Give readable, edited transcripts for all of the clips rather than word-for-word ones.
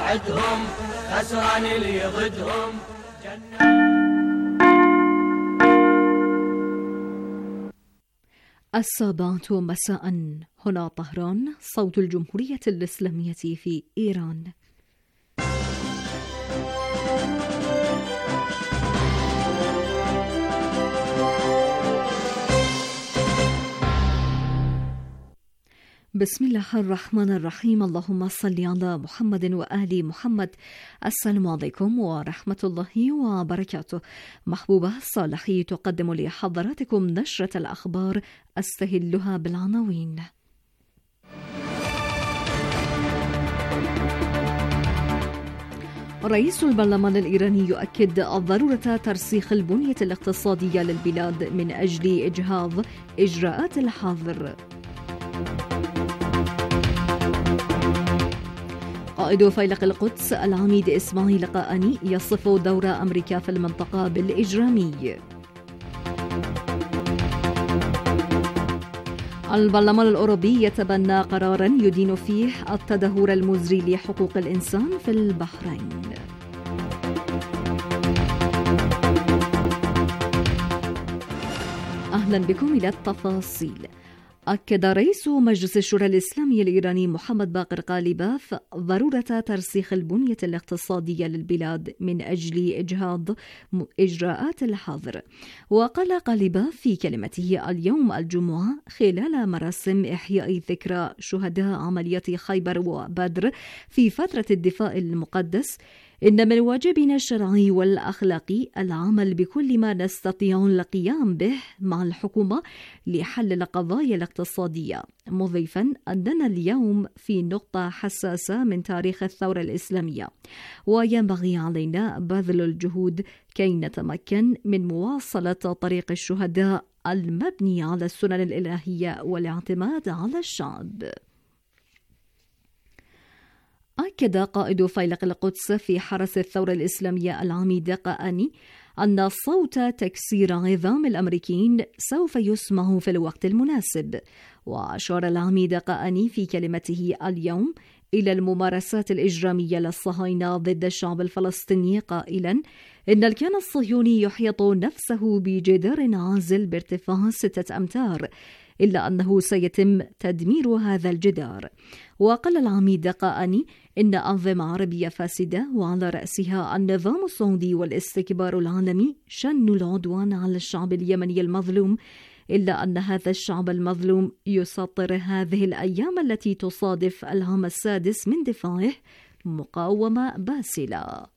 وعدهم خسران اللي ضدهم. السابعة مساء، هنا طهران، صوت الجمهورية الإسلامية في إيران. بسم الله الرحمن الرحيم. اللهم صل على محمد وآل محمد. السلام عليكم ورحمة الله وبركاته. محبوبة صالحي تقدم لحضراتكم نشرة الأخبار أستهلها بالعناوين. رئيس البرلمان الإيراني يؤكد ضرورة ترسيخ البنية الاقتصادية للبلاد من أجل إجهاض إجراءات الحظر. قائد فيلق القدس العميد إسماعيل قائني يصف دور أمريكا في المنطقة بالإجرامي. البرلمان الأوروبي يتبنى قراراً يدين فيه التدهور المزري لحقوق الإنسان في البحرين. أهلاً بكم إلى التفاصيل. أكد رئيس مجلس الشورى الإسلامي الإيراني محمد باقر غالباف ضرورة ترسيخ البنية الاقتصادية للبلاد من أجل إجهاض إجراءات الحظر. وقال غالباف في كلمته اليوم الجمعة خلال مراسم إحياء ذكرى شهداء عملية خيبر وبدر في فترة الدفاع المقدس: إن من واجبنا الشرعي والأخلاقي العمل بكل ما نستطيع القيام به مع الحكومة لحل القضايا الاقتصادية، مضيفا أننا اليوم في نقطة حساسة من تاريخ الثورة الإسلامية، وينبغي علينا بذل الجهود كي نتمكن من مواصلة طريق الشهداء المبني على السنن الإلهية والاعتماد على الشعب. أكد قائد فيلق القدس في حرس الثورة الإسلامية العميد قائني أن صوت تكسير عظام الأمريكيين سوف يسمع في الوقت المناسب. وأشار العميد قائني في كلمته اليوم إلى الممارسات الإجرامية للصهاينة ضد الشعب الفلسطيني قائلا إن الكيان الصهيوني يحيط نفسه بجدار عازل بارتفاع 6 أمتار، إلا أنه سيتم تدمير هذا الجدار. وقال العميد قائني إن أنظمة عربية فاسدة وعلى رأسها النظام السعودي والاستكبار العالمي شنوا العدوان على الشعب اليمني المظلوم، إلا أن هذا الشعب المظلوم يسطر هذه الأيام التي تصادف العام السادس من دفاعه مقاومة باسلة.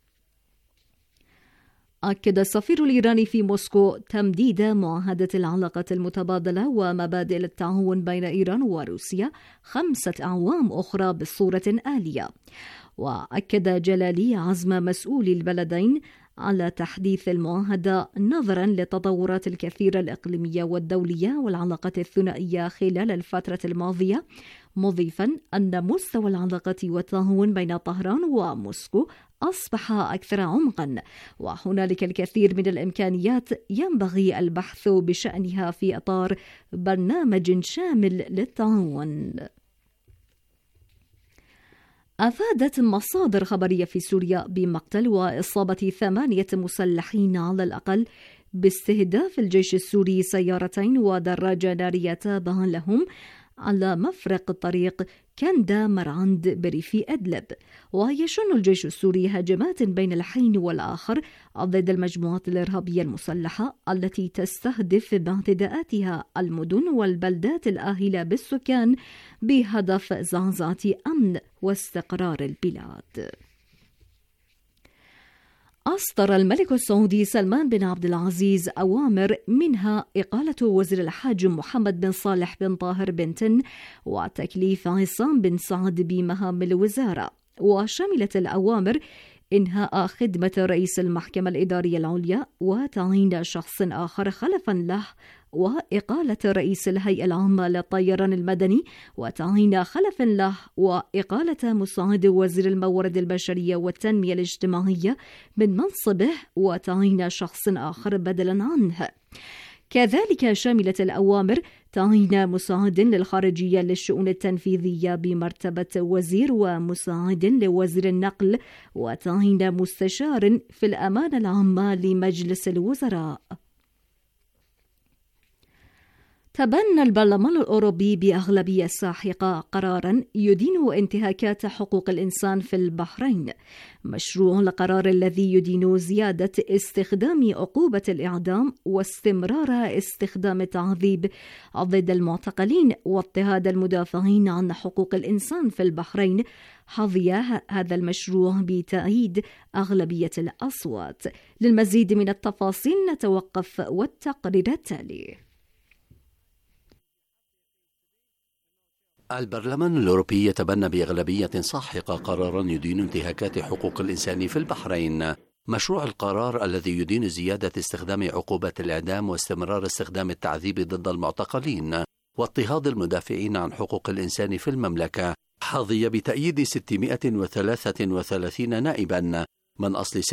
أكد السفير الإيراني في موسكو تمديد معاهدة العلاقات المتبادلة ومبادئ التعاون بين إيران وروسيا 5 أعوام أخرى بصورة آلية. وأكد جلالي عزم مسؤولي البلدين على تحديث المعاهدة نظرا للتطورات الكثيرة الإقليمية والدولية والعلاقات الثنائية خلال الفترة الماضية، مضيفا أن مستوى العلاقات والتعاون بين طهران وموسكو أصبح أكثر عمقا، وهنالك الكثير من الإمكانيات ينبغي البحث بشأنها في إطار برنامج شامل للتعاون. أفادت مصادر خبرية في سوريا بمقتل وإصابة 8 مسلحين على الأقل باستهداف الجيش السوري سيارتين ودراجة نارية تابعة لهم على مفرق طريق كندا مرعند بريف أدلب. ويشن الجيش السوري هجمات بين الحين والآخر ضد المجموعات الإرهابية المسلحة التي تستهدف باعتداءاتها المدن والبلدات الآهلة بالسكان بهدف زعزعة أمن واستقرار البلاد. أصدر الملك السعودي سلمان بن عبد العزيز أوامر منها إقالة وزير الحج محمد بن صالح بن طاهر بن تن وتكليف عصام بن سعد بمهام الوزارة، وشملت الأوامر إنهاء خدمة رئيس المحكمة الإدارية العليا وتعيين شخص آخر خلفا له، وإقالة رئيس الهيئة العامة للطيران المدني وتعيين خلفا له، وإقالة مساعد وزير الموارد البشرية والتنمية الاجتماعية من منصبه وتعيين شخص آخر بدلا عنه. كذلك شملت الأوامر تعيين مساعد للخارجية للشؤون التنفيذية بمرتبة وزير ومساعد لوزير النقل وتعيين مستشار في الأمانة العامة لمجلس الوزراء. تبنى البرلمان الأوروبي بأغلبية ساحقة قراراً يدين انتهاكات حقوق الإنسان في البحرين. مشروع القرار الذي يدين زيادة استخدام عقوبة الإعدام واستمرار استخدام التعذيب ضد المعتقلين واضطهاد المدافعين عن حقوق الإنسان في البحرين حظي هذا المشروع بتأييد أغلبية الأصوات. للمزيد من التفاصيل نتوقف والتقرير التالي. البرلمان الأوروبي يتبنى بأغلبية ساحقة قراراً يدين انتهاكات حقوق الإنسان في البحرين. مشروع القرار الذي يدين زيادة استخدام عقوبة الإعدام واستمرار استخدام التعذيب ضد المعتقلين واضطهاد المدافعين عن حقوق الإنسان في المملكة حظي بتأييد 633 نائباً من أصل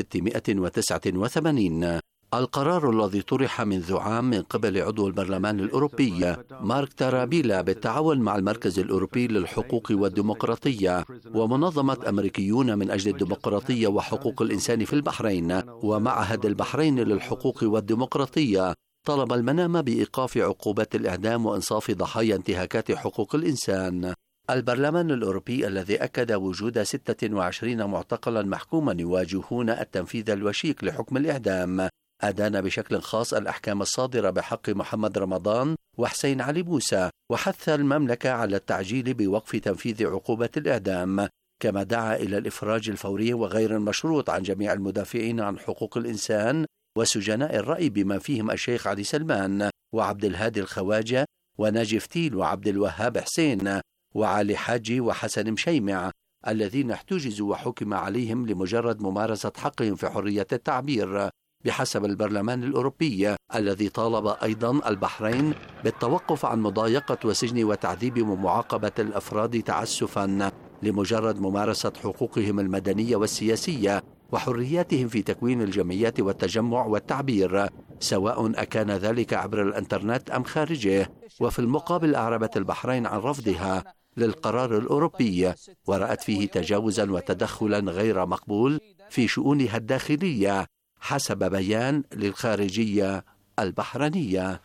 689. القرار الذي طرح منذ عام من قبل عضو البرلمان الأوروبي مارك تارابيلا بالتعاون مع المركز الأوروبي للحقوق والديمقراطية ومنظمة أمريكيون من أجل الديمقراطية وحقوق الإنسان في البحرين ومعهد البحرين للحقوق والديمقراطية طلب المنام بإيقاف عقوبات الإعدام وإنصاف ضحايا انتهاكات حقوق الإنسان. البرلمان الأوروبي الذي أكد وجود 26 معتقلا محكوما يواجهون التنفيذ الوشيك لحكم الإعدام أدان بشكل خاص الأحكام الصادرة بحق محمد رمضان وحسين علي موسى وحث المملكة على التعجيل بوقف تنفيذ عقوبة الإعدام، كما دعا إلى الإفراج الفوري وغير المشروط عن جميع المدافعين عن حقوق الإنسان وسجناء الرأي بما فيهم الشيخ علي سلمان وعبد الهادي الخواجة وناجي فتيل وعبد الوهاب حسين وعلي حاجي وحسن مشيمع الذين احتجزوا وحكم عليهم لمجرد ممارسة حقهم في حرية التعبير بحسب البرلمان الأوروبي، الذي طالب أيضا البحرين بالتوقف عن مضايقة وسجن وتعذيب ومعاقبة الأفراد تعسفا لمجرد ممارسة حقوقهم المدنية والسياسية وحرياتهم في تكوين الجمعيات والتجمع والتعبير، سواء أكان ذلك عبر الإنترنت أم خارجه. وفي المقابل أعربت البحرين عن رفضها للقرار الأوروبي ورأت فيه تجاوزا وتدخلا غير مقبول في شؤونها الداخلية حسب بيان للخارجية البحرينية.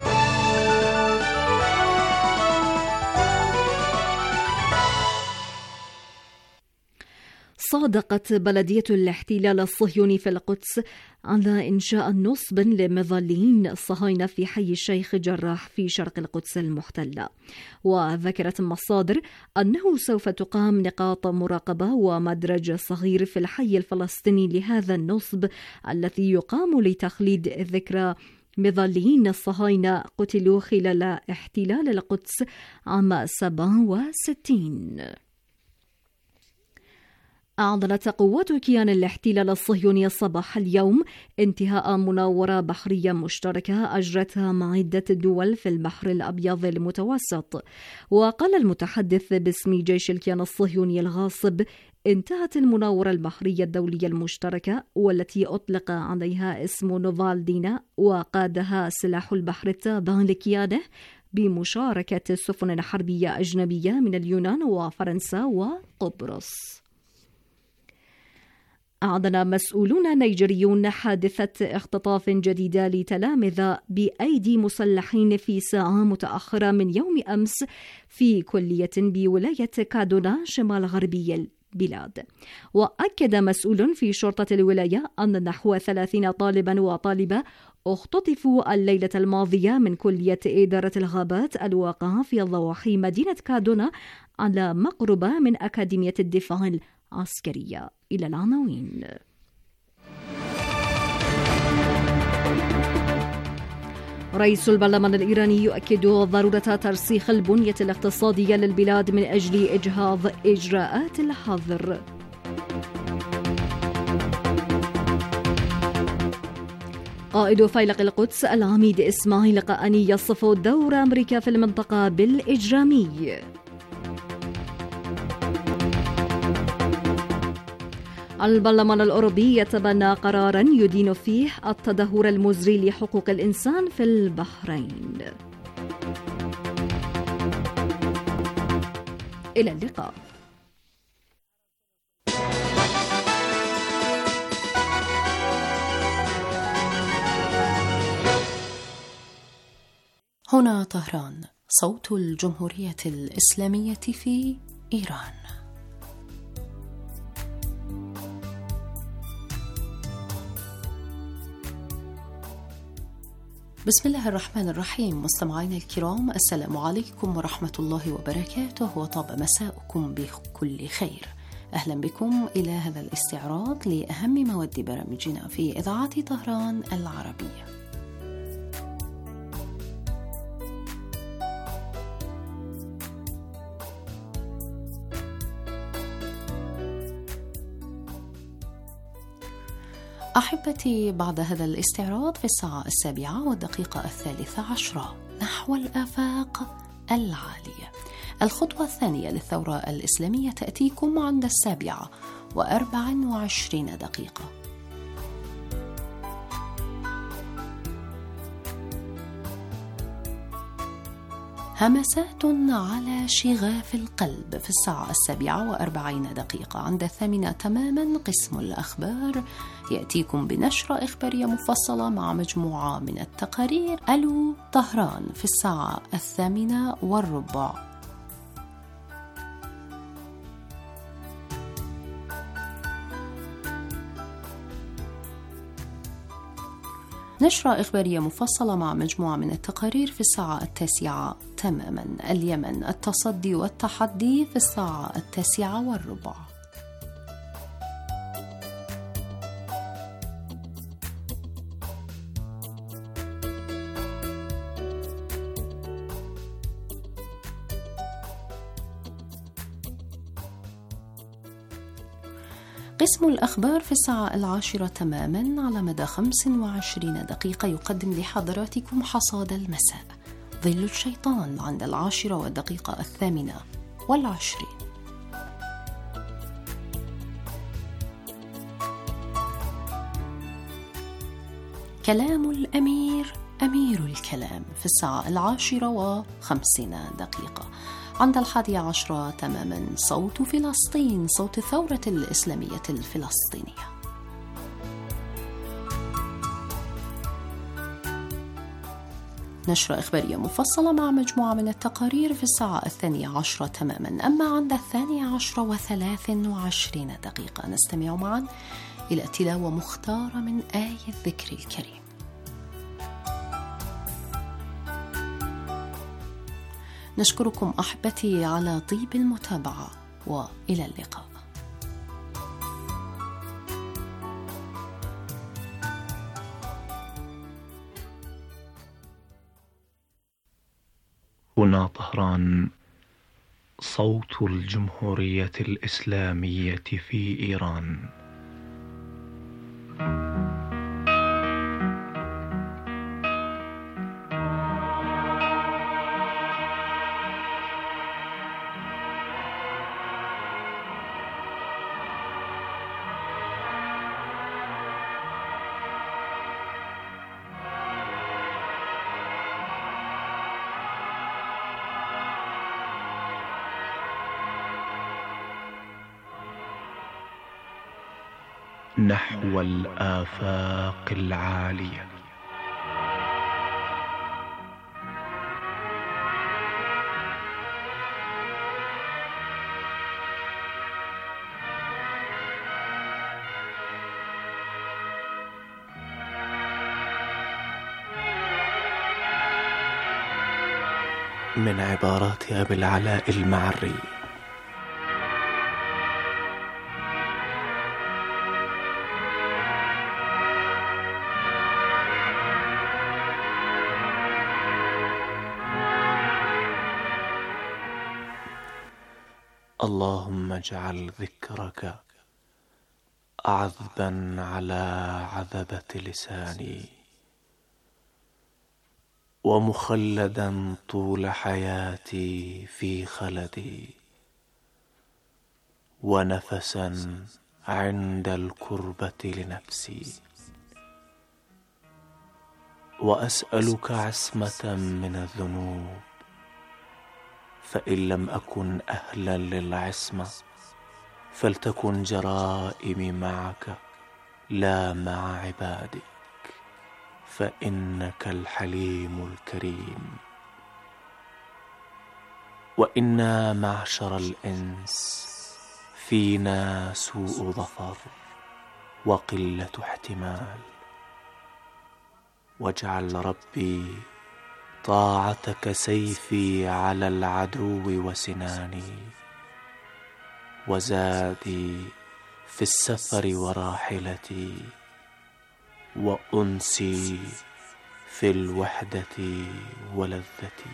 صادقت بلدية الاحتلال الصهيوني في القدس على إنشاء نصب لمظليين الصهاينة في حي الشيخ جراح في شرق القدس المحتلة. وذكرت المصادر أنه سوف تقام نقاط مراقبة ومدرج صغير في الحي الفلسطيني لهذا النصب الذي يقام لتخليد ذكرى مظليين الصهاينة قتلوا خلال احتلال القدس عام 67. أعلنت قوات كيان الاحتلال الصهيوني صباح اليوم انتهاء مناورة بحرية مشتركة أجرتها مع عدة دول في البحر الأبيض المتوسط. وقال المتحدث باسم جيش الكيان الصهيوني الغاصب: انتهت المناورة البحرية الدولية المشتركة والتي أطلق عليها اسم نوفالدينا وقادها سلاح البحر التابع لكيانه بمشاركة سفن حربية أجنبية من اليونان وفرنسا وقبرص. أعلن مسؤولون نيجيريون حادثة اختطاف جديدة لتلامذة بأيدي مسلحين في ساعة متأخرة من يوم أمس في كلية بولاية كادونا شمال غربي البلاد. وأكد مسؤول في شرطة الولاية أن نحو 30 طالبا وطالبة اختطفوا الليلة الماضية من كلية إدارة الغابات الواقعة في ضواحي مدينة كادونا على مقربة من أكاديمية الدفاع العسكرية. إلى العناوين. رئيس البرلمان الإيراني يؤكد ضرورة ترسيخ البنية الاقتصادية للبلاد من أجل إجهاض إجراءات الحظر. قائد فيلق القدس العميد إسماعيل قاني يصف دور أمريكا في المنطقة بالإجرامي. البرلمان الأوروبي يتبنى قراراً يدين فيه التدهور المزري لحقوق الإنسان في البحرين. إلى اللقاء. هنا طهران، صوت الجمهورية الإسلامية في إيران. بسم الله الرحمن الرحيم. مستمعينا الكرام، السلام عليكم ورحمة الله وبركاته، وطاب مساءكم بكل خير. أهلا بكم إلى هذا الاستعراض لأهم مواد برامجنا في إذاعة طهران العربية. أحبتي، بعد هذا الاستعراض في الساعة 7:13 نحو الآفاق العالية. الخطوة الثانية للثورة الإسلامية تأتيكم عند 7:24. همسات على شغاف القلب في الساعة 7:40. عند 8 تماما قسم الأخبار يأتيكم بنشرة إخبارية مفصلة مع مجموعة من التقارير. ألو طهران في الساعة 8:15. نشرة إخبارية مفصلة مع مجموعة من التقارير في الساعة 9 تماما. اليمن، التصدي والتحدي في الساعة 9:15. قسم الأخبار في الساعة 10 تماما على مدى 25 دقيقة يقدم لحضراتكم حصاد المساء. ظل الشيطان عند 10:28. كلام الأمير أمير الكلام في الساعة 10:50. عند 11 تماما صوت فلسطين، صوت الثورة الإسلامية الفلسطينية. نشرة إخبارية مفصلة مع مجموعة من التقارير في الساعة 12 تماما. أما عند 12:23 نستمع معا إلى تلاوة مختارة من آية الذكر الكريم. نشكركم أحبتي على طيب المتابعة، وإلى اللقاء. هنا طهران، صوت الجمهورية الإسلامية في إيران. نحو الآفاق العالية. من عبارات أبي العلاء المعري: اللهم اجعل ذكرك عذبا على عذبة لساني، ومخلدا طول حياتي في خلدي، ونفسا عند الكربة لنفسي، وأسألك عصمة من الذنوب، فإن لم أكن أهلا للعصمة فلتكن جرائمي معك لا مع عبادك، فإنك الحليم الكريم. وإنا معشر الإنس فينا سوء ظفر وقلة احتمال، واجعل ربي طاعتك سيفي على العدو وسناني، وزادي في السفر وراحلتي، وأنسي في الوحدة ولذتي.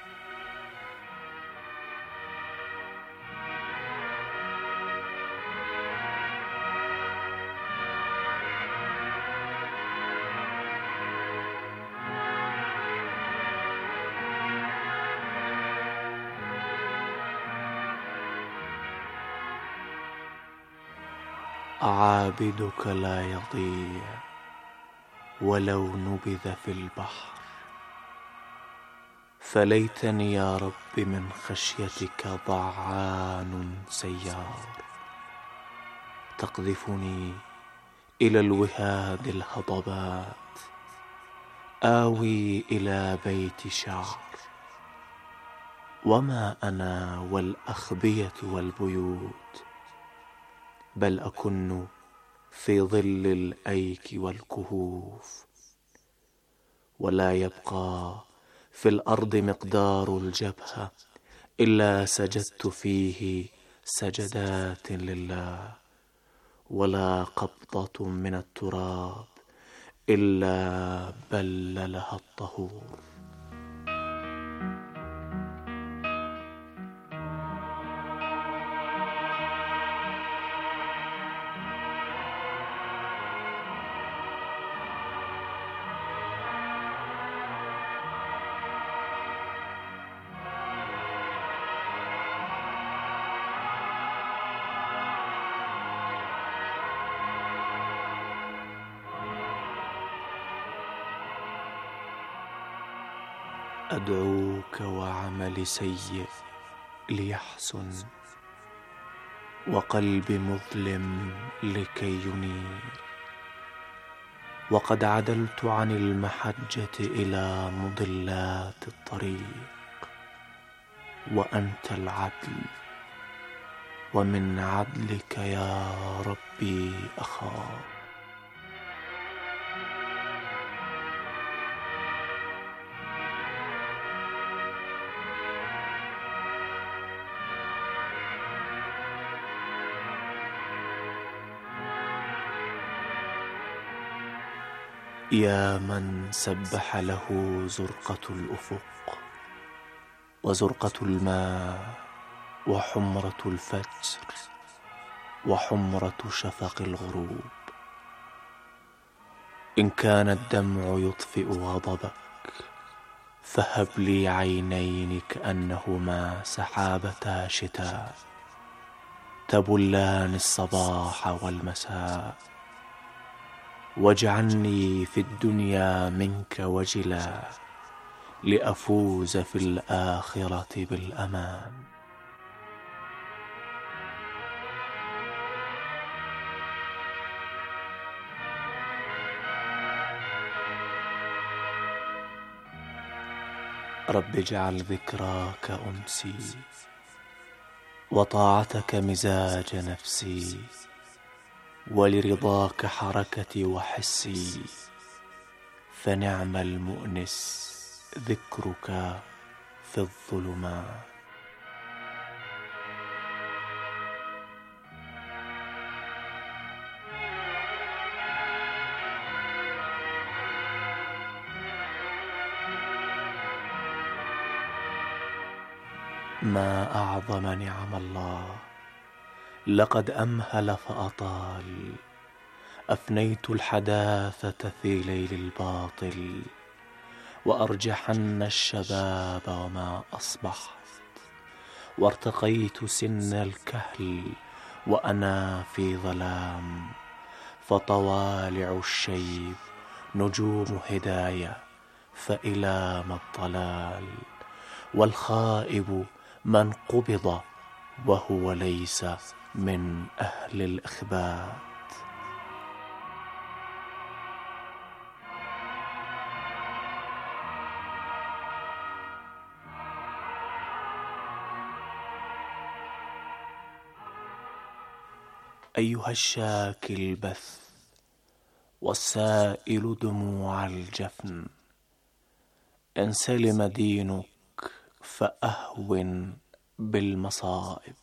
عابدك لا يضيع ولو نبذ في البحر، فليتني يا رب من خشيتك ضعان سيار، تقذفني إلى الوهاد الهضبات، آوي إلى بيت شعر، وما أنا والأخبية والبيوت، بل أكن في ظل الأيك والكهوف، ولا يبقى في الأرض مقدار الجبهة إلا سجدت فيه سجدات لله، ولا قبضة من التراب إلا بللها الطهور. أدعوك وعمل سيء ليحسن، وقلب مظلم لكي ينير، وقد عدلت عن المحجة إلى مضلات الطريق، وأنت العدل، ومن عدلك يا ربي أخاف. يا من سبح له زرقة الأفق وزرقة الماء وحمرة الفجر وحمرة شفق الغروب، إن كان الدمع يطفئ غضبك فهب لي عينين كأنهما سحابتا شتاء تبلان الصباح والمساء، واجعلني في الدنيا منك وجلا لأفوز في الآخرة بالأمان. رب اجعل ذكراك أنسي وطاعتك مزاج نفسي، ولرضاك حركتي وحسي، فنعم المؤنس ذكرك في الظلمات. ما أعظم نعم الله، لقد أمهل فأطال، أفنيت الحداثة في ليل الباطل، وأرجحن الشباب وما أصبحت، وارتقيت سن الكهل وأنا في ظلام، فطوالع الشيب نجوم هداية، فإلى ما الضلال؟ والخائب من قبض وهو ليس من أهل الإخبات. أيها الشاكي البث والسائل دموع الجفن، إن سلم دينك فأهون بالمصائب.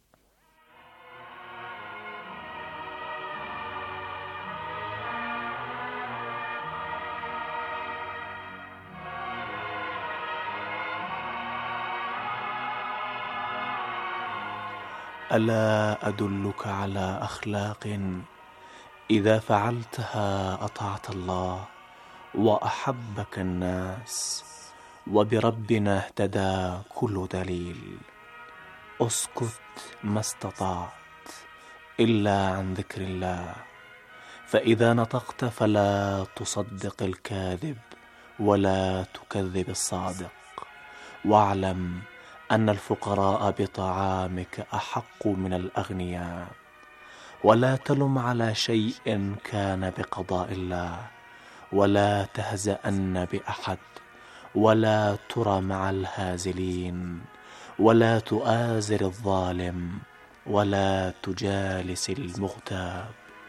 ألا أدلك على أخلاق إذا فعلتها أطعت الله وأحبك الناس، وبربنا اهتدى كل دليل. اسكت ما استطعت إلا عن ذكر الله، فإذا نطقت فلا تصدق الكاذب ولا تكذب الصادق. واعلم أن الفقراء بطعامك أحق من الأغنياء، ولا تلم على شيء كان بقضاء الله، ولا تهزأن بأحد، ولا ترى مع الهازلين، ولا تؤازر الظالم، ولا تجالس المغتاب.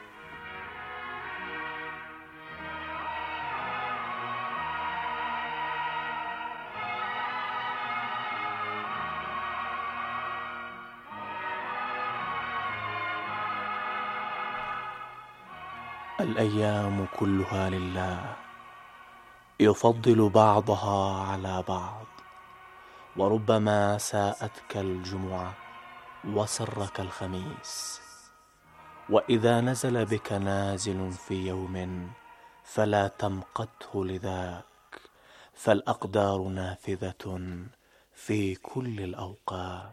الأيام كلها لله، يفضل بعضها على بعض، وربما ساءتك الجمعة وسرك الخميس. وإذا نزل بك نازل في يوم فلا تمقته لذاك، فالأقدار نافذة في كل الأوقات.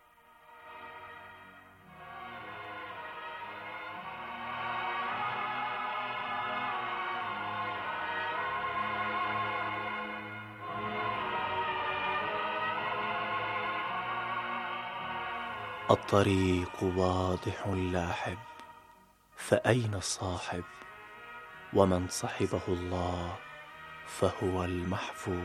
الطريق واضح لاحب، فأين الصاحب؟ ومن صحبه الله فهو المحفوظ.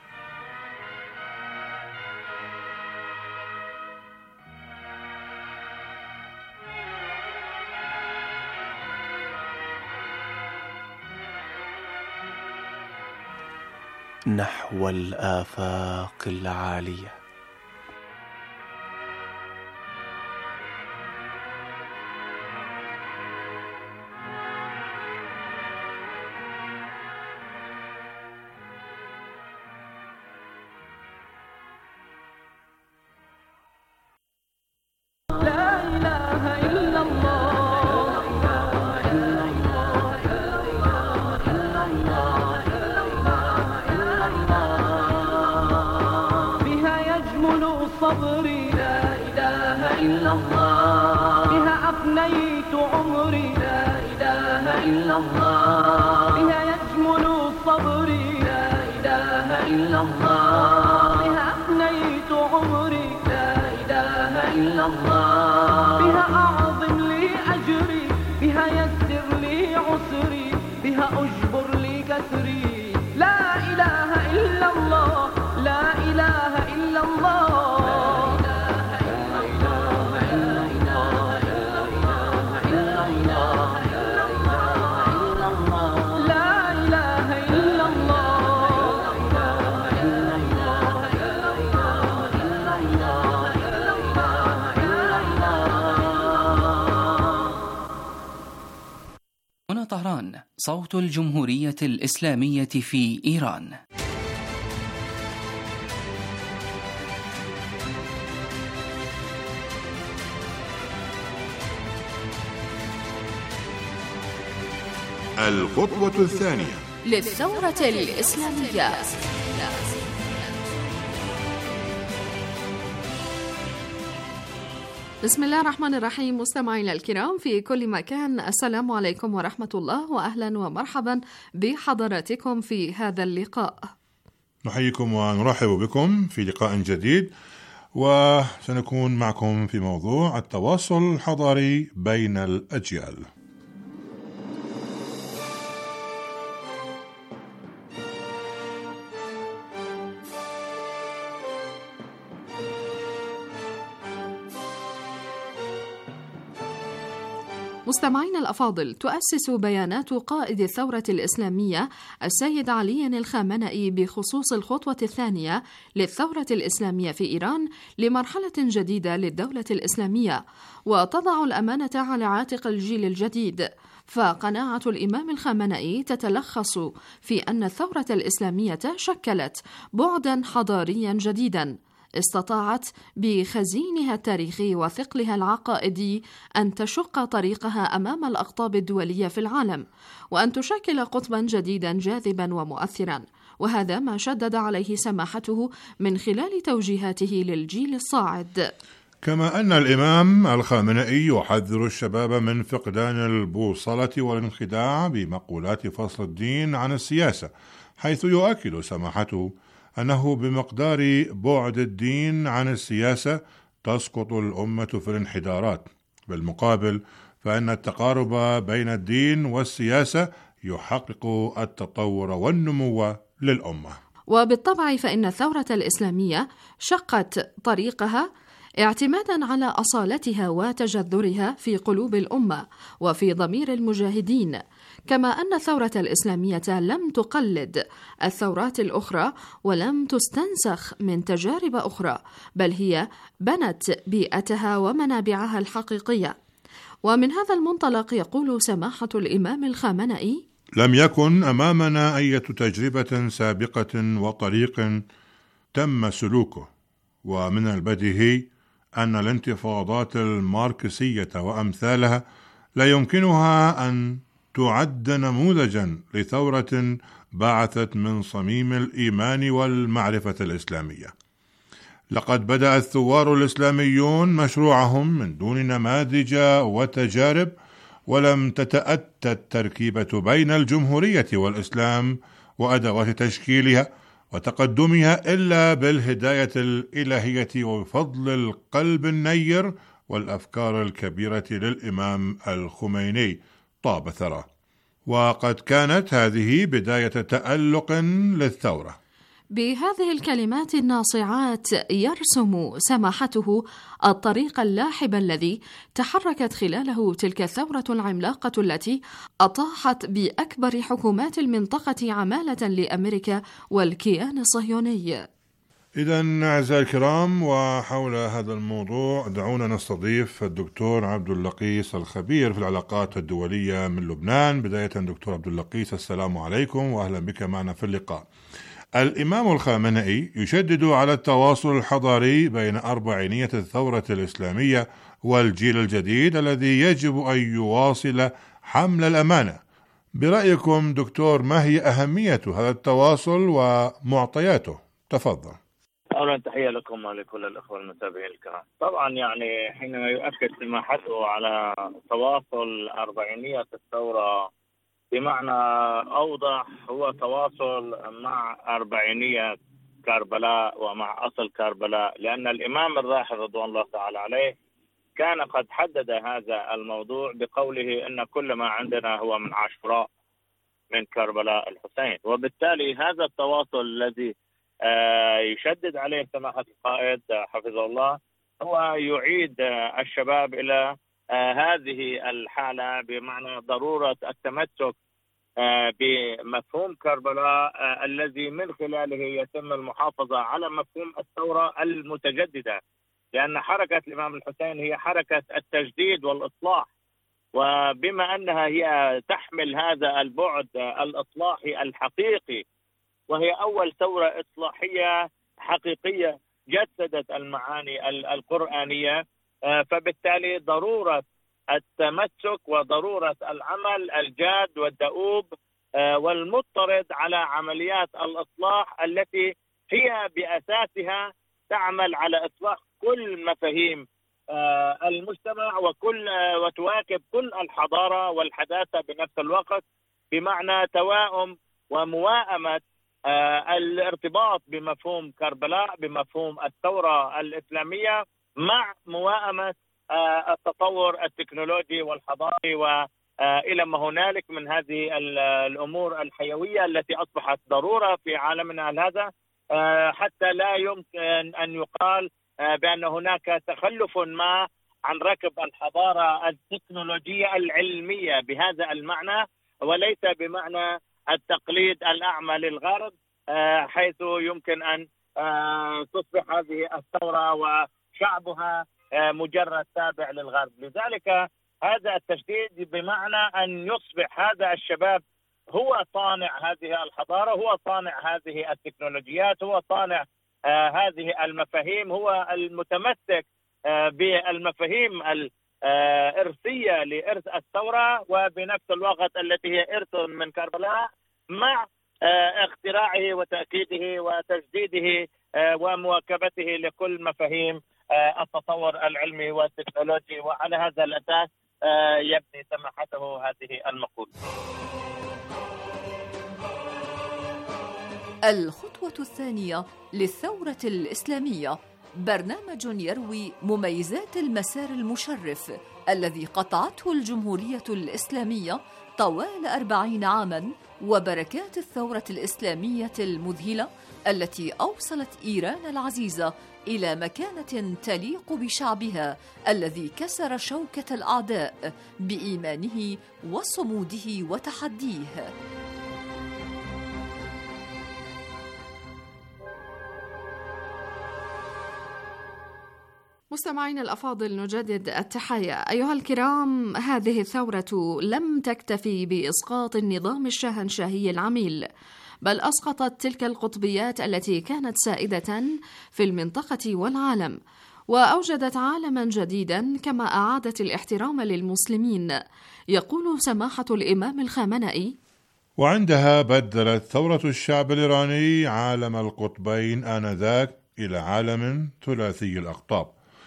نحو الآفاق العالية. صبري لا إله إلا الله، بها أفنيت عمري لا إله إلا الله، بها يجمل صبري لا إله إلا الله، بها أفنيت عمري لا إله إلا الله، بها أعظم لي أجري، بها يسر لي عسري، بها أجبر لي كسري. لا إله إلا الله، لا إله إلا الله. هنا طهران، صوت الجمهورية الإسلامية في إيران. الخطوة الثانية للثورة الإسلامية. بسم الله الرحمن الرحيم. مستمعينا الكرام في كل مكان، السلام عليكم ورحمة الله، وأهلا ومرحبا بحضراتكم في هذا اللقاء. نحييكم ونرحب بكم في لقاء جديد، وسنكون معكم في موضوع التواصل الحضاري بين الأجيال. مستمعينا الأفاضل، تؤسس بيانات قائد الثورة الإسلامية السيد علي الخامنئي بخصوص الخطوة الثانية للثورة الإسلامية في إيران لمرحلة جديدة للدولة الإسلامية، وتضع الأمانة على عاتق الجيل الجديد. فقناعة الإمام الخامنئي تتلخص في أن الثورة الإسلامية شكلت بعداً حضارياً جديداً استطاعت بخزينها التاريخي وثقلها العقائدي أن تشق طريقها أمام الأقطاب الدولية في العالم، وأن تشكل قطبا جديدا جاذبا ومؤثرا، وهذا ما شدد عليه سماحته من خلال توجيهاته للجيل الصاعد. كما أن الإمام الخامنئي يحذر الشباب من فقدان البوصلة والانخداع بمقولات فصل الدين عن السياسة، حيث يؤكد سماحته أنه بمقدار بعد الدين عن السياسة تسقط الأمة في الانحدارات، بالمقابل فإن التقارب بين الدين والسياسة يحقق التطور والنمو للأمة. وبالطبع فإن الثورة الإسلامية شقت طريقها اعتمادا على أصالتها وتجذرها في قلوب الأمة وفي ضمير المجاهدين، كما أن الثورة الإسلامية لم تقلد الثورات الأخرى ولم تستنسخ من تجارب أخرى، بل هي بنت بيئتها ومنابعها الحقيقية. ومن هذا المنطلق يقول سماحة الإمام الخامنئي: لم يكن أمامنا أي تجربة سابقة وطريق تم سلوكه، ومن البديهي أن الانتفاضات الماركسية وأمثالها لا يمكنها أن تعد نموذجا لثورة بعثت من صميم الإيمان والمعرفة الإسلامية. لقد بدأ الثوار الإسلاميون مشروعهم من دون نماذج وتجارب، ولم تتأتى التركيبة بين الجمهورية والإسلام وأدوات تشكيلها وتقدمها إلا بالهداية الإلهية وبفضل القلب النير والأفكار الكبيرة للإمام الخميني طاب ثراه. وقد كانت هذه بداية تألق للثورة. بهذه الكلمات الناصعات يرسم سماحته الطريق اللاحب الذي تحركت خلاله تلك الثورة العملاقة التي أطاحت بأكبر حكومات المنطقة عمالة لأمريكا والكيان الصهيوني. إذن أعزائي الكرام، وحول هذا الموضوع دعونا نستضيف الدكتور عبد اللقيس الخبير في العلاقات الدولية من لبنان. بداية دكتور عبد اللقيس، السلام عليكم وأهلا بك معنا في اللقاء. الإمام الخامنئي يشدد على التواصل الحضاري بين أربعينية الثورة الإسلامية والجيل الجديد الذي يجب أن يواصل حمل الأمانة. برأيكم دكتور، ما هي أهمية هذا التواصل ومعطياته؟ تفضل. أولا تحية لكم ولكل الأخوة المتابعين الكرام. طبعا يعني حينما يؤكد سماحته على تواصل أربعينية الثورة بمعنى أوضح، هو تواصل مع أربعينية كربلاء ومع أصل كربلاء، لأن الإمام الراحل رضوان الله تعالى عليه كان قد حدد هذا الموضوع بقوله إن كل ما عندنا هو من عاشوراء من كربلاء الحسين. وبالتالي هذا التواصل الذي يشدد عليه سماحة القائد حفظه الله هو يعيد الشباب إلى هذه الحالة، بمعنى ضرورة التمسك بمفهوم كربلاء الذي من خلاله يتم المحافظة على مفهوم الثورة المتجددة، لأن حركة الإمام الحسين هي حركة التجديد والإصلاح، وبما أنها هي تحمل هذا البعد الإصلاحي الحقيقي، وهي أول ثورة إصلاحية حقيقية جسدت المعاني القرآنية، فبالتالي ضرورة التمسك وضرورة العمل الجاد والدؤوب والمضطرد على عمليات الإصلاح التي هي بأساسها تعمل على إصلاح كل مفاهيم المجتمع وتواكب كل الحضارة والحداثة بنفس الوقت، بمعنى توائم ومواءمة الارتباط بمفهوم كربلاء، بمفهوم الثورة الإسلامية، مع موائمة التطور التكنولوجي والحضاري وإلى ما هنالك من هذه الأمور الحيوية التي أصبحت ضرورة في عالمنا هذا، حتى لا يمكن أن يقال بأن هناك تخلف ما عن ركب الحضارة التكنولوجية العلمية بهذا المعنى، وليس بمعنى التقليد الأعمى للغرب، حيث يمكن أن تصبح هذه الثورة وشعبها مجرد تابع للغرب. لذلك هذا التشديد بمعنى أن يصبح هذا الشباب هو صانع هذه الحضارة، هو صانع هذه التكنولوجيات، هو صانع هذه المفاهيم، هو المتمسك بالمفاهيم الإرثية لإرث الثورة، وبنفس الوقت التي هي إرث من كربلاء، مع اختراعه وتأكيده وتجديده ومواكبته لكل مفاهيم التطور العلمي والتكنولوجي. وعلى هذا الأساس يبني سماحته هذه المقولة. الخطوة الثانية للثورة الإسلامية، برنامج يروي مميزات المسار المشرف الذي قطعته الجمهورية الإسلامية طوال 40 عاماً، وبركات الثورة الإسلامية المذهلة التي أوصلت إيران العزيزة إلى مكانة تليق بشعبها الذي كسر شوكة الأعداء بإيمانه وصموده وتحديه. مستمعينا الأفاضل، نجدد التحية. أيها الكرام، هذه الثورة لم تكتفي بإسقاط النظام الشاهنشاهي العميل، بل أسقطت تلك القطبيات التي كانت سائدة في المنطقة والعالم، وأوجدت عالما جديدا، كما أعادت الاحترام للمسلمين. يقول سماحة الإمام الخامنئي: وعندها بدلت ثورة الشعب الإيراني عالم القطبين آنذاك إلى عالم ثلاثي الأقطاب،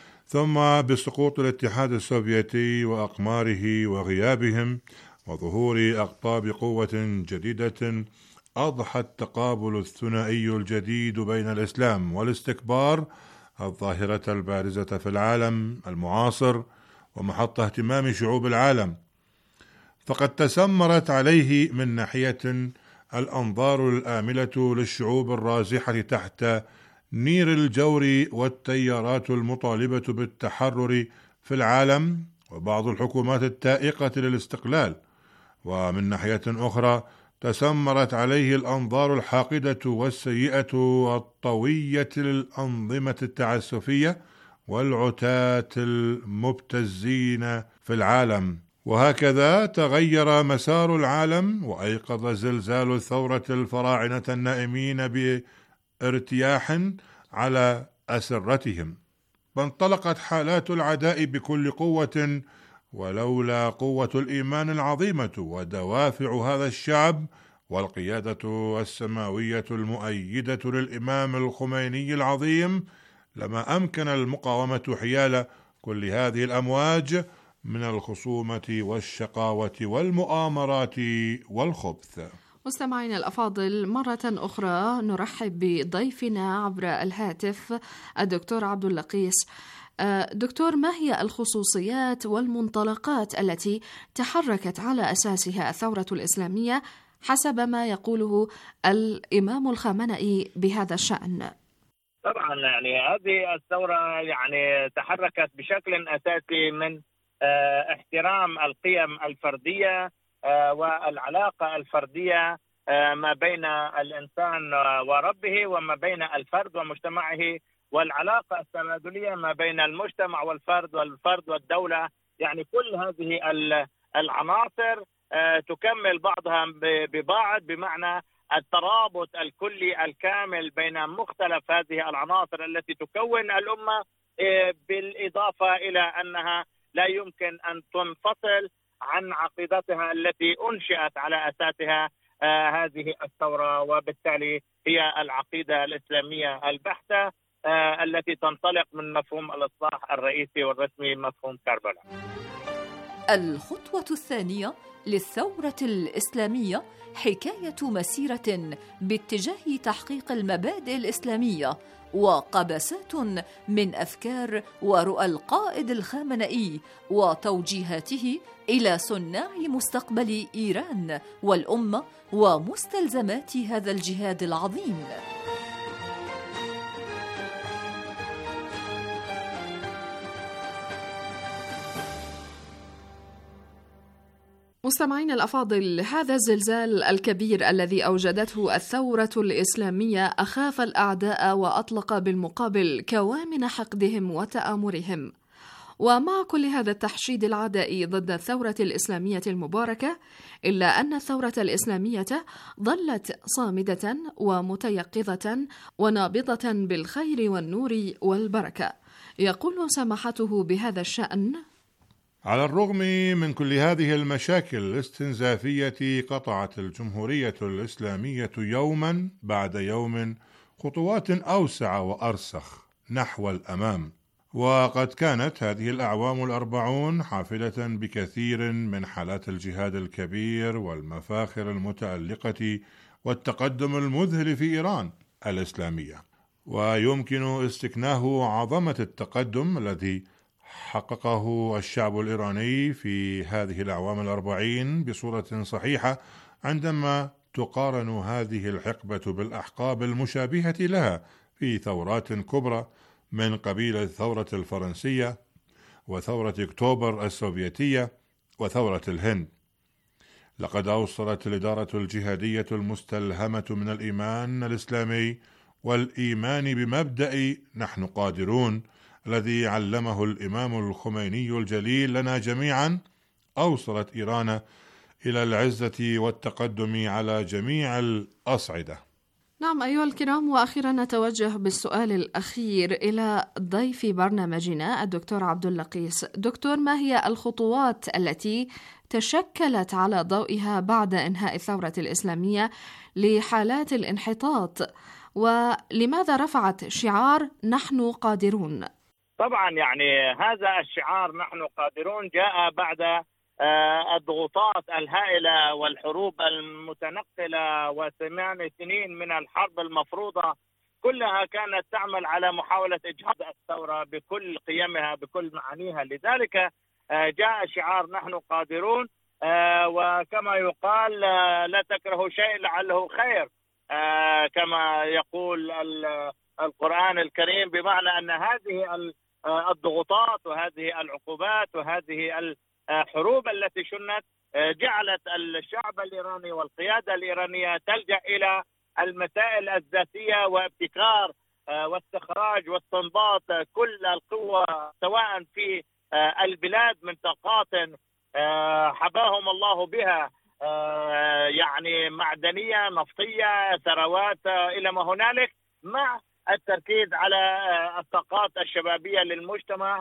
ثم بسقوط الاتحاد السوفيتي وأقماره وغيابهم وظهور أقطاب قوة جديدة، أضحى التقابل الثنائي الجديد بين الإسلام والاستكبار الظاهرة البارزة في العالم المعاصر ومحط اهتمام شعوب العالم، فقد تسمرت عليه من ناحية الأنظار الآملة للشعوب الرازحة تحت نير الجور والتيارات المطالبة بالتحرر في العالم، وبعض الحكومات التائقة للاستقلال، ومن ناحية أخرى تسمرت عليه الأنظار الحاقدة والسيئة الطوية للأنظمة التعسفية والعتاة المبتزين في العالم. وهكذا تغير مسار العالم، وأيقظ زلزال ثورة الفراعنة النائمين بارتياح على أسرتهم، فانطلقت حالات العداء بكل قوة، ولولا قوة الإيمان العظيمة ودوافع هذا الشعب والقيادة السماوية المؤيدة للإمام الخميني العظيم لما أمكن المقاومة حيال كل هذه الأمواج من الخصومة والشقاوة والمؤامرات والخبث. مستمعينا الأفاضل، مرة أخرى نرحب بضيفنا عبر الهاتف الدكتور عبد اللقيس. دكتور، ما هي الخصوصيات والمنطلقات التي تحركت على أساسها الثورة الإسلامية حسب ما يقوله الإمام الخامنئي بهذا الشأن؟ طبعا هذه الثورة تحركت بشكل أساسي من احترام القيم الفردية والعلاقة الفردية ما بين الإنسان وربه، وما بين الفرد ومجتمعه، والعلاقة التبادلية ما بين المجتمع والفرد والدولة. كل هذه العناصر تكمل بعضها ببعض، بمعنى الترابط الكلي الكامل بين مختلف هذه العناصر التي تكون الأمة، بالإضافة إلى أنها لا يمكن أن تنفصل عن عقيدتها التي أنشئت على أساسها هذه الثورة، وبالتالي هي العقيدة الإسلامية البحتة التي تنطلق من مفهوم الإصلاح الرئيسي والرسمي مفهوم كربلاء. الخطوة الثانية للثورة الإسلامية حكاية مسيرة باتجاه تحقيق المبادئ الإسلامية وقبسات من أفكار ورؤى القائد الخامنئي وتوجيهاته إلى صناع مستقبل إيران والأمة ومستلزمات هذا الجهاد العظيم. مستمعين الأفاضل، هذا الزلزال الكبير الذي أوجدته الثورة الإسلامية أخاف الأعداء وأطلق بالمقابل كوامن حقدهم وتآمرهم. ومع كل هذا التحشيد العدائي ضد الثورة الإسلامية المباركة، إلا أن الثورة الإسلامية ظلت صامدة ومتيقظة ونابضة بالخير والنور والبركة. يقول سماحته بهذا الشأن: على الرغم من كل هذه المشاكل الاستنزافية، قطعت الجمهورية الإسلامية يوما بعد يوم خطوات أوسع وأرسخ نحو الأمام، وقد كانت هذه الأعوام 40 حافلة بكثير من حالات الجهاد الكبير والمفاخر المتألقة والتقدم المذهل في إيران الإسلامية، ويمكن استكناه عظمة التقدم الذي حققه الشعب الإيراني في هذه الأعوام 40 بصورة صحيحة عندما تقارن هذه الحقبة بالأحقاب المشابهة لها في ثورات كبرى من قبيل الثورة الفرنسية وثورة أكتوبر السوفيتية وثورة الهند. لقد أوصلت الإدارة الجهادية المستلهمة من الإيمان الإسلامي والإيمان بمبدأ نحن قادرون الذي علمه الإمام الخميني الجليل لنا جميعا، أوصلت إيران إلى العزة والتقدم على جميع الأصعدة. نعم أيها الكرام، وأخيرا نتوجه بالسؤال الأخير إلى ضيف برنامجنا الدكتور عبد اللقيس. دكتور، ما هي الخطوات التي تشكلت على ضوئها بعد إنهاء الثورة الإسلامية لحالات الانحطاط، ولماذا رفعت شعار نحن قادرون؟ طبعا يعني هذا الشعار نحن قادرون جاء بعد الضغوطات الهائلة والحروب المتنقلة و8 سنين من الحرب المفروضة، كلها كانت تعمل على محاولة إجهاض الثورة بكل قيمها بكل معانيها. لذلك جاء شعار نحن قادرون، وكما يقال لا تكره شيء لعله خير، كما يقول القرآن الكريم، بمعنى أن هذه الضغوطات وهذه العقوبات وهذه الحروب التي شنت جعلت الشعب الإيراني والقيادة الإيرانية تلجأ إلى المسائل الذاتية وابتكار واستخراج واستنباط كل القوة سواء في البلاد من طاقات حباهم الله بها، يعني معدنية نفطية ثروات إلى ما هنالك، مع التركيز على الطاقات الشبابية للمجتمع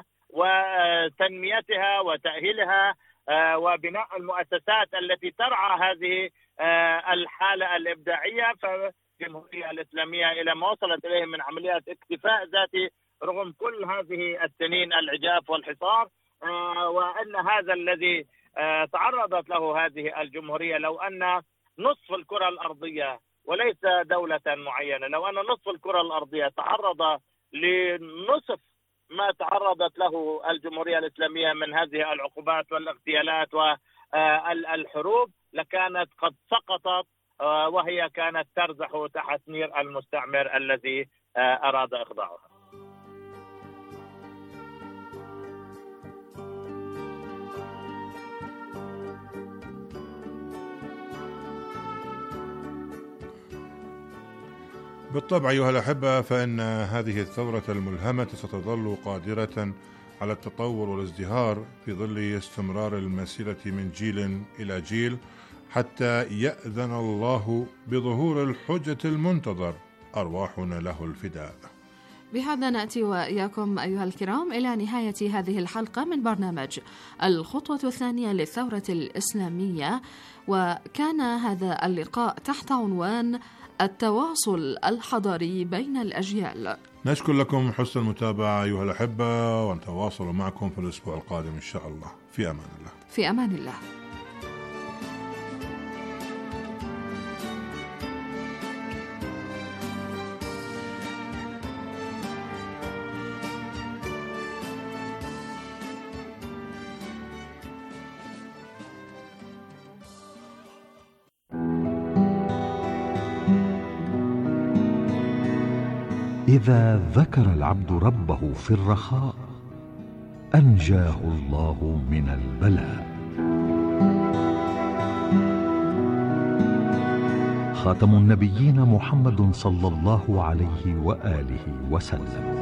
وتنميتها وتأهيلها وبناء المؤسسات التي ترعى هذه الحالة الإبداعية. فالجمهورية الإسلامية إلى ما وصلت إليه من عمليات اكتفاء ذاتي رغم كل هذه السنين العجاف والحصار، وأن هذا الذي تعرضت له هذه الجمهورية، لو أن نصف الكرة الأرضية وليس دولة معينة، لو أن نصف الكرة الأرضية تعرض لنصف ما تعرضت له الجمهورية الإسلامية من هذه العقوبات والاغتيالات والحروب، لكانت قد سقطت وهي كانت ترزح تحت نير المستعمر الذي أراد إخضاعها. بالطبع أيها الأحبة، فإن هذه الثورة الملهمة ستظل قادرة على التطور والازدهار في ظل استمرار المسيرة من جيل إلى جيل حتى يأذن الله بظهور الحجة المنتظر، أرواحنا له الفداء. بهذا نأتي وإياكم أيها الكرام إلى نهاية هذه الحلقة من برنامج الخطوة الثانية للثورة الإسلامية، وكان هذا اللقاء تحت عنوان التواصل الحضاري بين الأجيال. نشكر لكم حسن المتابعة أيها الأحبة، ونتواصل معكم في الأسبوع القادم إن شاء الله. في أمان الله. في أمان الله. إذا ذكر العبد ربه في الرخاء أنجاه الله من البلاء. خاتم النبيين محمد صلى الله عليه وآله وسلم.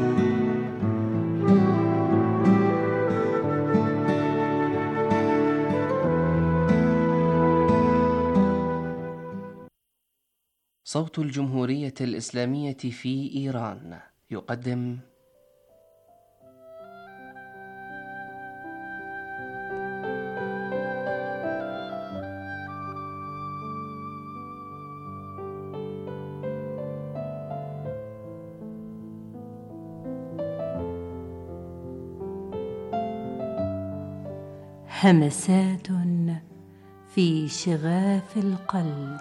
صوت الجمهورية الإسلامية في إيران يقدم همسات في شغاف القلب.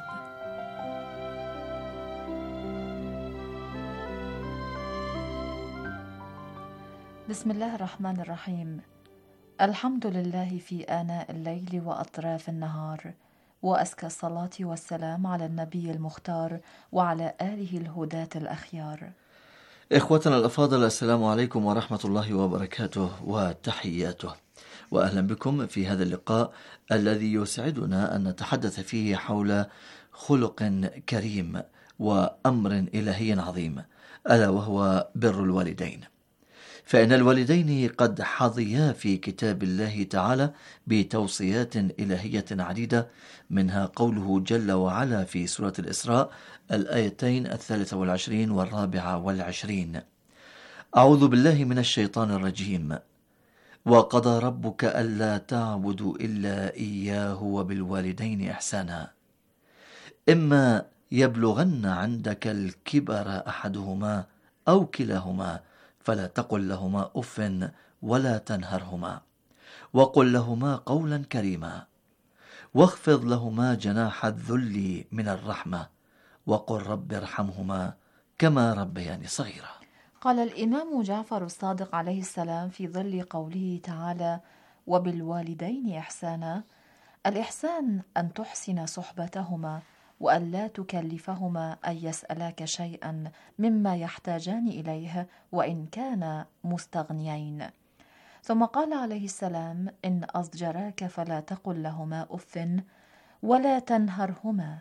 بسم الله الرحمن الرحيم. الحمد لله في آناء الليل وأطراف النهار، وأزكى الصلاة والسلام على النبي المختار وعلى آله الهداة الأخيار. إخوتنا الأفاضل، السلام عليكم ورحمة الله وبركاته وتحياته، وأهلا بكم في هذا اللقاء الذي يسعدنا أن نتحدث فيه حول خلق كريم وأمر إلهي عظيم، ألا وهو بر الوالدين. فإن الوالدين قد حظيا في كتاب الله تعالى بتوصيات إلهية عديدة، منها قوله جل وعلا في سورة الإسراء الآيتين 23 و24: أعوذ بالله من الشيطان الرجيم: وقضى ربك ألا تعبدوا إلا إياه وبالوالدين إحسانا، إما يبلغن عندك الكبر أحدهما أو كلاهما فلا تقل لهما أف ولا تنهرهما، وقل لهما قولا كريما، واخفض لهما جناح الذل من الرحمة، وقل رب ارحمهما كما ربياني صغيرا. قال الإمام جعفر الصادق عليه السلام في ظل قوله تعالى: وبالوالدين إحسانا: الإحسان أن تحسن صحبتهما، وأن لا تكلفهما أن يسألاك شيئا مما يحتاجان إليه وإن كان مستغنيين. ثم قال عليه السلام: إن أضجراك فلا تقل لهما أف ولا تنهرهما،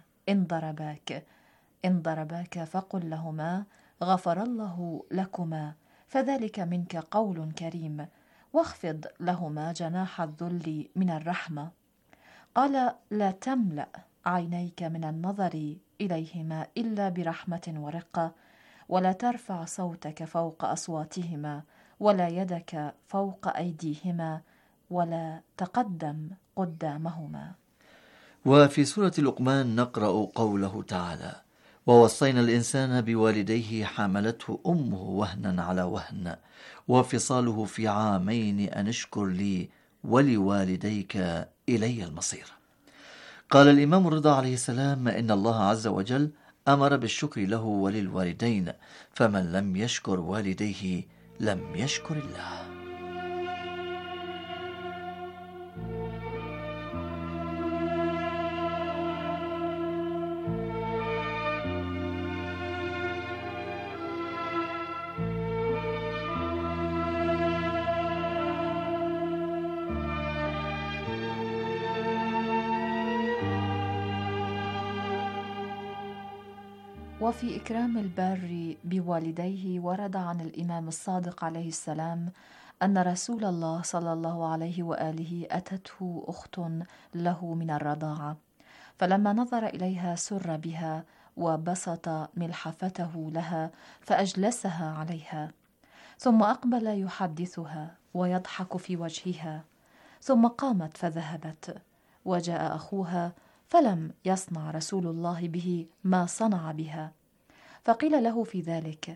إن ضرباك فقل لهما غفر الله لكما، فذلك منك قول كريم، واخفض لهما جناح الذل من الرحمة. قال: لا تملأ عينيك من النظر إليهما إلا برحمة ورقة، ولا ترفع صوتك فوق أصواتهما، ولا يدك فوق أيديهما، ولا تقدم قدامهما. وفي سورة لقمان نقرأ قوله تعالى: ووصينا الإنسان بوالديه حملته أمه وهنا على وهن وفصاله في عامين أن اشكر لي ولوالديك إلي المصير. قال الإمام الرضا عليه السلام: إن الله عز وجل أمر بالشكر له وللوالدين، فمن لم يشكر والديه لم يشكر الله. وفي إكرام البار بوالديه ورد عن الإمام الصادق عليه السلام أن رسول الله صلى الله عليه وآله أتته أخت له من الرضاعة، فلما نظر إليها سر بها وبسط ملحفته لها فأجلسها عليها، ثم أقبل يحدثها ويضحك في وجهها، ثم قامت فذهبت، وجاء أخوها فلم يصنع رسول الله به ما صنع بها، فقيل له في ذلك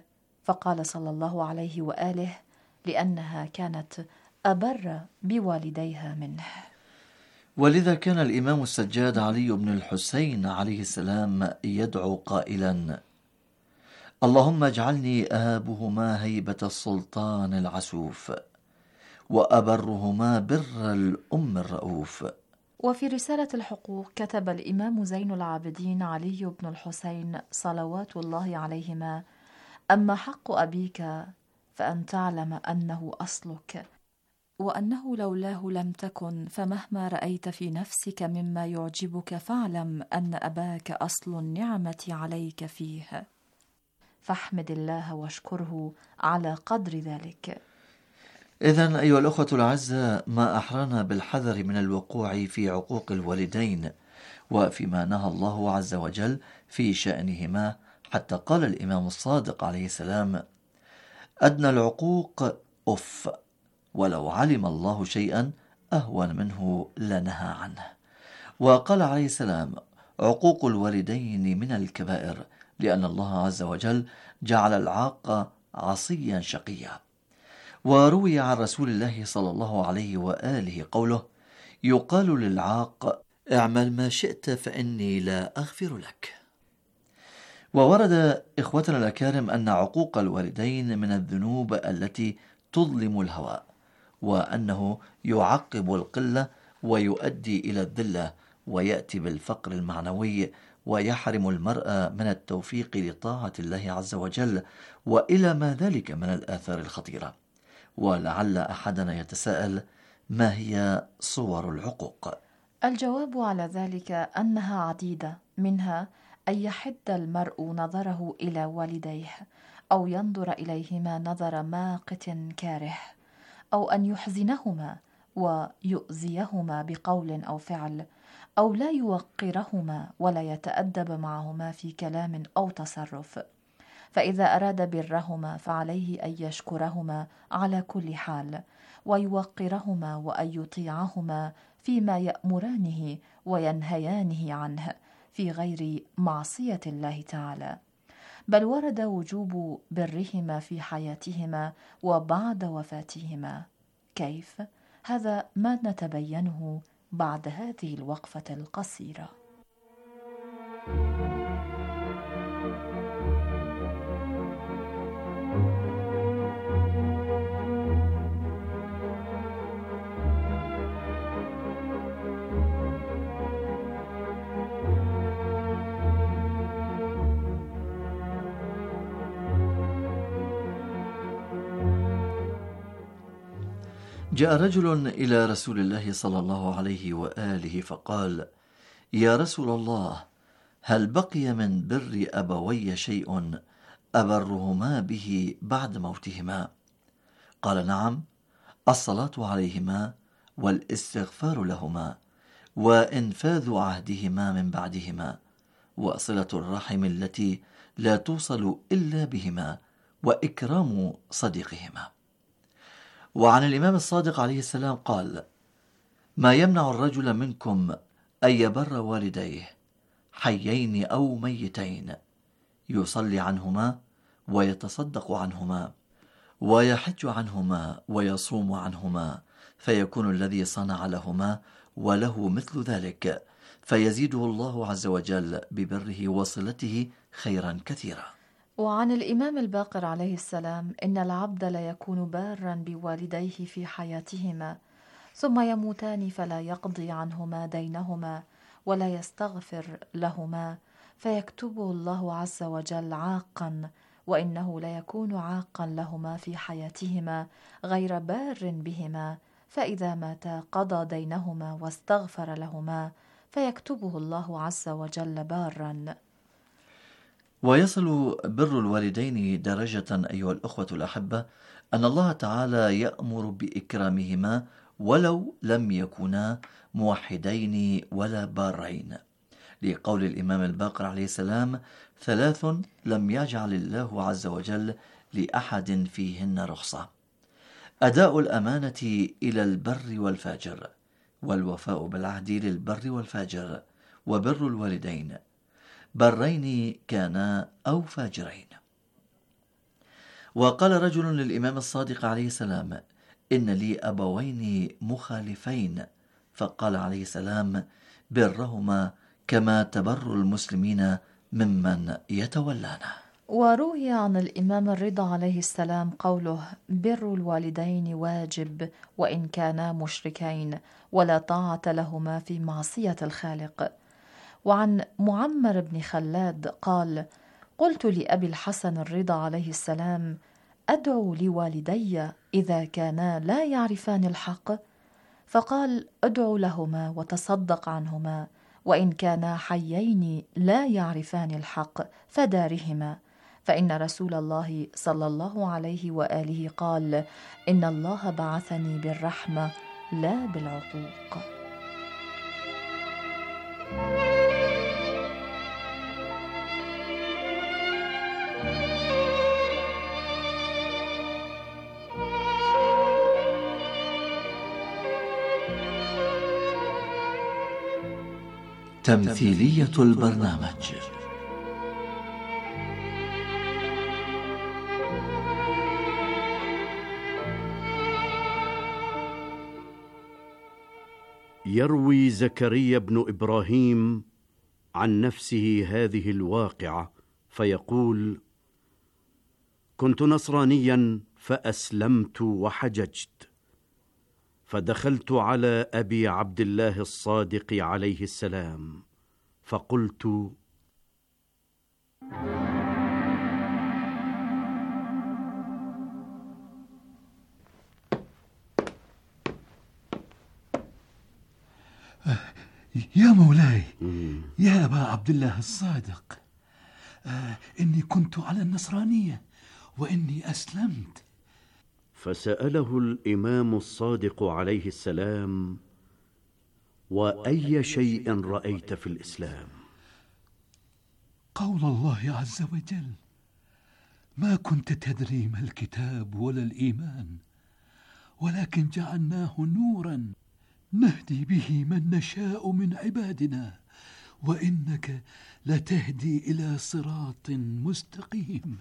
فقال صلى الله عليه وآله: لأنها كانت أبر بوالديها منه. ولذا كان الإمام السجاد علي بن الحسين عليه السلام يدعو قائلا: اللهم اجعلني آبهما هيبة السلطان العسوف، وأبرهما بر الأم الرؤوف. وفي رسالة الحقوق كتب الإمام زين العابدين علي بن الحسين صلوات الله عليهما: أما حق أبيك فأن تعلم أنه أصلك، وأنه لولاه لم تكن، فمهما رأيت في نفسك مما يعجبك فاعلم أن أباك أصل النعمة عليك فيه، فاحمد الله واشكره على قدر ذلك. إذن أيها الأخوة الأعزاء، ما أحرنا بالحذر من الوقوع في عقوق الوالدين وفيما نهى الله عز وجل في شأنهما، حتى قال الإمام الصادق عليه السلام: أدنى العقوق أف، ولو علم الله شيئا أهون منه لنهى عنه. وقال عليه السلام: عقوق الوالدين من الكبائر، لأن الله عز وجل جعل العاق عصيا شقيا. وروي عن رسول الله صلى الله عليه وآله قوله: يقال للعاق: اعمل ما شئت فإني لا أغفر لك. وورد إخوتنا الأكارم أن عقوق الوالدين من الذنوب التي تظلم الهوى، وأنه يعقب القلة ويؤدي إلى الذلة، ويأتي بالفقر المعنوي، ويحرم المرأة من التوفيق لطاعة الله عز وجل، وإلى ما ذلك من الآثار الخطيرة. ولعل أحدنا يتساءل: ما هي صور العقوق؟ الجواب على ذلك أنها عديدة، منها أن يحد المرء نظره إلى والديه، أو ينظر إليهما نظر ماقت كاره، أو أن يحزنهما ويؤذيهما بقول أو فعل، أو لا يوقرهما ولا يتأدب معهما في كلام أو تصرف. فإذا أراد برهما فعليه أن يشكرهما على كل حال، ويوقرهما وأن يطيعهما فيما يأمرانه وينهيانه عنه في غير معصية الله تعالى. بل ورد وجوب برهما في حياتهما وبعد وفاتهما. كيف؟ هذا ما نتبينه بعد هذه الوقفة القصيرة. جاء رجل إلى رسول الله صلى الله عليه وآله فقال: يا رسول الله، هل بقي من بر أبوي شيء أبرهما به بعد موتهما؟ قال: نعم، الصلاة عليهما، والاستغفار لهما، وإنفاذ عهدهما من بعدهما، وصلة الرحم التي لا توصل إلا بهما، وإكرام صديقهما. وعن الإمام الصادق عليه السلام قال: ما يمنع الرجل منكم أن يبر والديه حيين أو ميتين، يصلي عنهما ويتصدق عنهما ويحج عنهما ويصوم عنهما، فيكون الذي صنع لهما وله مثل ذلك، فيزيده الله عز وجل ببره وصلته خيرا كثيرا. وعن الإمام الباقر عليه السلام: إن العبد لا يكون بارا بوالديه في حياتهما، ثم يموتان فلا يقضي عنهما دينهما ولا يستغفر لهما، فيكتبه الله عز وجل عاقا، وإنه لا يكون عاقا لهما في حياتهما غير بار بهما، فإذا مات قضى دينهما واستغفر لهما، فيكتبه الله عز وجل بارا. ويصل بر الوالدين درجة أيها الأخوة الأحبة أن الله تعالى يأمر بإكرامهما ولو لم يكونا موحدين ولا بارين، لقول الإمام الباقر عليه السلام: 3 لم يجعل الله عز وجل لأحد فيهن رخصة: أداء الأمانة إلى البر والفاجر، والوفاء بالعهد للبر والفاجر، وبر الوالدين، برين كانا أو فاجرين. وقال رجل للإمام الصادق عليه السلام: إن لي أبوين مخالفين. فقال عليه السلام: برهما كما تبر المسلمين ممن يتولانا. وروي عن الإمام الرضا عليه السلام قوله: بر الوالدين واجب وإن كانا مشركين، ولا طاعة لهما في معصية الخالق. وعن معمر بن خلاد قال: قلت لأبي الحسن الرضا عليه السلام: أدعو لوالدي إذا كانا لا يعرفان الحق؟ فقال: أدعو لهما وتصدق عنهما، وإن كانا حيين لا يعرفان الحق فدارهما، فإن رسول الله صلى الله عليه وآله قال: إن الله بعثني بالرحمة لا بالعقوق. تمثيلية البرنامج. يروي زكريا بن إبراهيم عن نفسه هذه الواقعة فيقول: كنت نصرانيا فأسلمت وحججت، فدخلت على أبي عبد الله الصادق عليه السلام فقلت: يا مولاي، يا أبا عبد الله الصادق، إني كنت على النصرانية وإني أسلمت. فسأله الإمام الصادق عليه السلام: وأي شيء رأيت في الإسلام؟ قول الله عز وجل: ما كنت تدري ما الكتاب ولا الإيمان، ولكن جعلناه نورا نهدي به من نشاء من عبادنا، وإنك لتهدي إلى صراط مستقيم.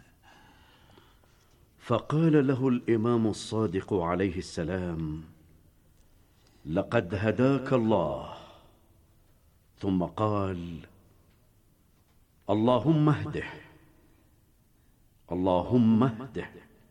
فقال له الإمام الصادق عليه السلام: لقد هداك الله. ثم قال: اللهم اهده، اللهم اهده،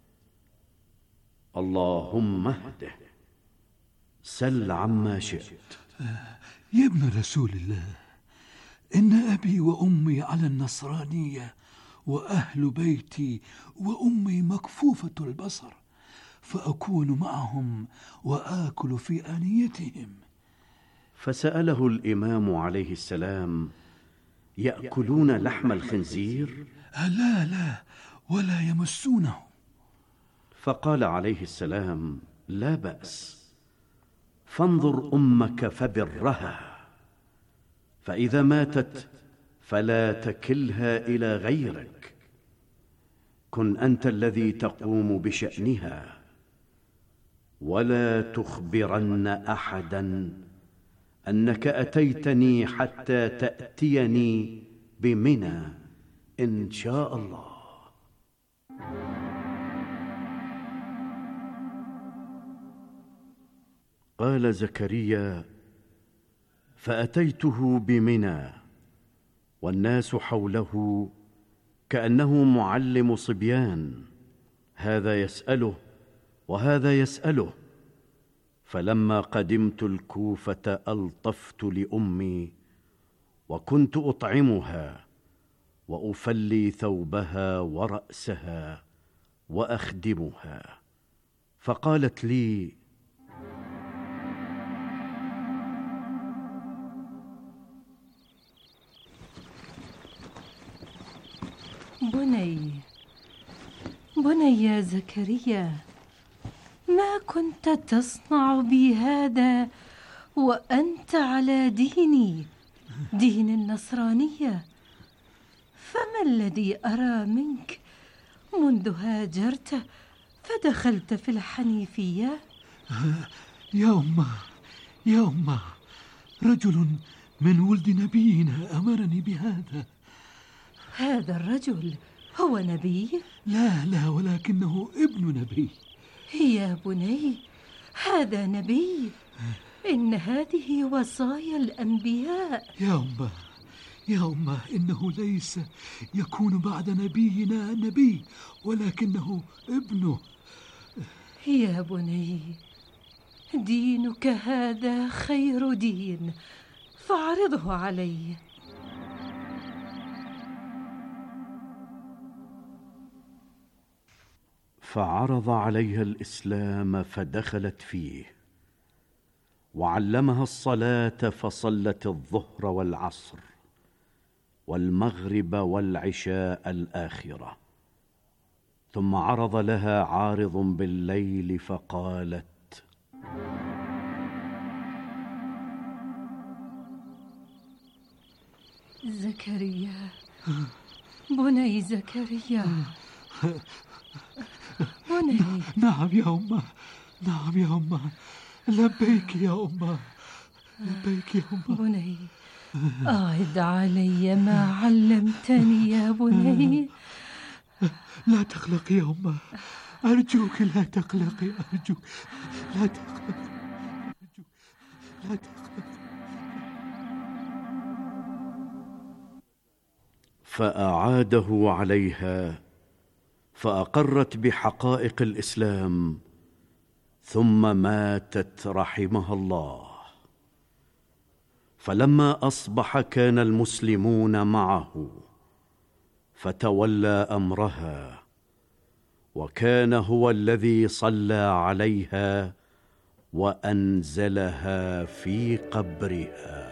اللهم اهده، سل عما شئت. يا ابن رسول الله، إن أبي وأمي على النصرانية، وأهل بيتي وأمي مكفوفة البصر، فأكون معهم وآكل في آنيتهم. فسأله الإمام عليه السلام: يأكلون لحم الخنزير؟ لا لا، ولا يمسونه. فقال عليه السلام: لا بأس، فانظر أمك فبرها، فإذا ماتت فلا تكلها إلى غيرك، كن أنت الذي تقوم بشأنها، ولا تخبرن أحدا أنك أتيتني حتى تأتيني بمنى إن شاء الله. قال زكريا: فأتيته بمنى والناس حوله كأنه معلم صبيان، هذا يسأله وهذا يسأله. فلما قدمت الكوفة ألطفت لأمي، وكنت أطعمها وأفلي ثوبها ورأسها وأخدمها، فقالت لي: بني يا زكريا، ما كنت تصنع بي هذا وأنت على دين النصرانية؟ فما الذي أرى منك منذ هاجرت فدخلت في الحنيفية؟ يا أمه، رجل من ولد نبينا أمرني بهذا. هذا الرجل هو نبي؟ لا، ولكنه ابن نبي. يا بني، هذا نبي. إن هذه وصايا الأنبياء. يا أمه، إنه ليس يكون بعد نبينا نبي، ولكنه ابنه. يا بني، دينك هذا خير دين، فاعرضه علي. فعرض عليها الإسلام فدخلت فيه، وعلمها الصلاة فصلت الظهر والعصر والمغرب والعشاء الآخرة. ثم عرض لها عارض بالليل فقالت: زكريا، بني زكريا، بني. نعم يا أمه، لبيك يا أمه، لبيك يا أمه. بني، أعد علي ما علمتني يا بني. لا تقلقي يا أمه، أرجوك لا تقلقي، أرجوك لا تقلقي، لا تقلقي. فأعاده عليها فأقرت بحقائق الإسلام، ثم ماتت رحمها الله. فلما أصبح كان المسلمون معه، فتولى أمرها، وكان هو الذي صلى عليها وأنزلها في قبرها.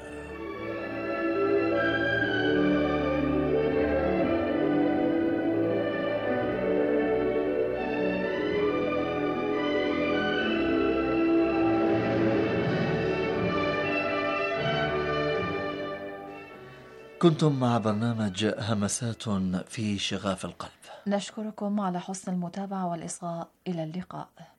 كنتم مع برنامج همسات في شغاف القلب. نشكركم على حسن المتابعة والإصغاء. إلى اللقاء.